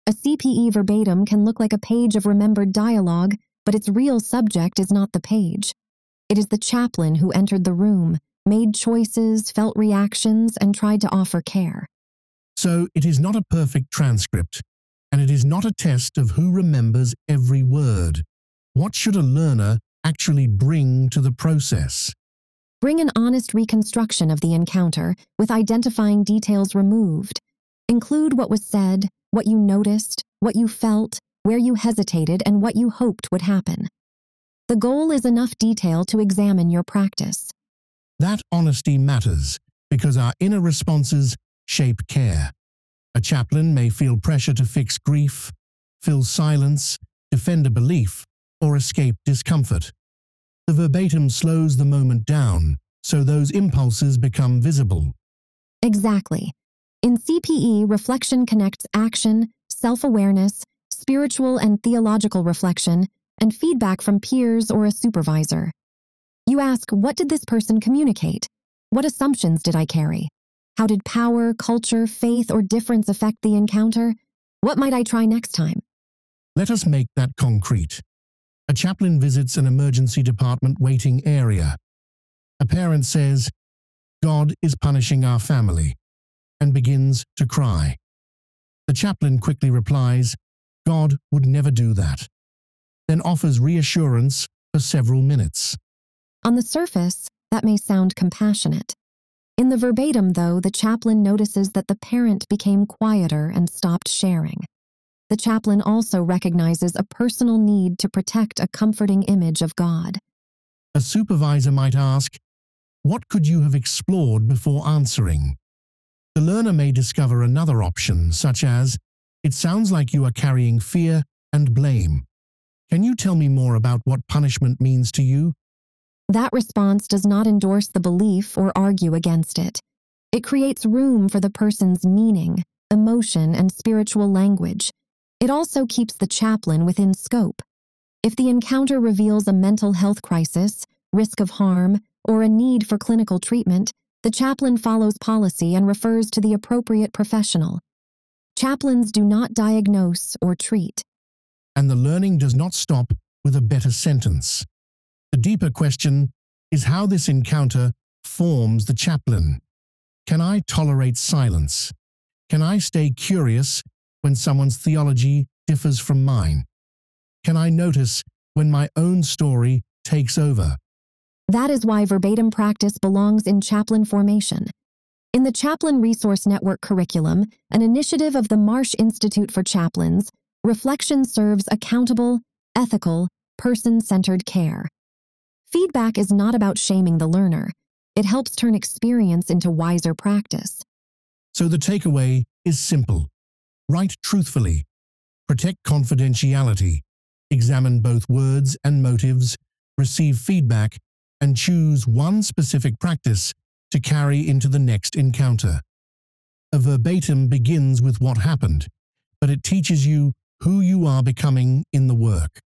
A CPE verbatim can look like a page of remembered dialogue, but its real subject is not the page. It is the chaplain who entered the room, made choices, felt reactions, and tried to offer care. So it is not a perfect transcript, and it is not a test of who remembers every word. What should a learner actually bring to the process? Bring an honest reconstruction of the encounter with identifying details removed. Include what was said, what you noticed, what you felt, where you hesitated, and what you hoped would happen. The goal is enough detail to examine your practice. That honesty matters because our inner responses shape care. A chaplain may feel pressure to fix grief, fill silence, defend a belief, or escape discomfort. The verbatim slows the moment down, so those impulses become visible. Exactly. In CPE, reflection connects action, self-awareness, spiritual and theological reflection, and feedback from peers or a supervisor. You ask, what did this person communicate? What assumptions did I carry? How did power, culture, faith, or difference affect the encounter? What might I try next time? Let us make that concrete. A chaplain visits an emergency department waiting area. A parent says, "God is punishing our family," and begins to cry. The chaplain quickly replies, "God would never do that," then offers reassurance for several minutes. On the surface, that may sound compassionate. In the verbatim, though, the chaplain notices that the parent became quieter and stopped sharing. The chaplain also recognizes a personal need to protect a comforting image of God. A supervisor might ask, "What could you have explored before answering?" The learner may discover another option, such as, "It sounds like you are carrying fear and blame. Can you tell me more about what punishment means to you?" That response does not endorse the belief or argue against it. It creates room for the person's meaning, emotion, and spiritual language. It also keeps the chaplain within scope. If the encounter reveals a mental health crisis, risk of harm, or a need for clinical treatment, the chaplain follows policy and refers to the appropriate professional. Chaplains do not diagnose or treat. And the learning does not stop with a better sentence. The deeper question is how this encounter forms the chaplain. Can I tolerate silence? Can I stay curious when someone's theology differs from mine? Can I notice when my own story takes over? That is why verbatim practice belongs in chaplain formation. In the Chaplain Resource Network curriculum, an initiative of the Marsh Institute for Chaplains, reflection serves accountable, ethical, person-centered care. Feedback is not about shaming the learner. It helps turn experience into wiser practice. So the takeaway is simple. Write truthfully. Protect confidentiality. Examine both words and motives. Receive feedback and choose one specific practice to carry into the next encounter. A verbatim begins with what happened, but it teaches you who you are becoming in the work.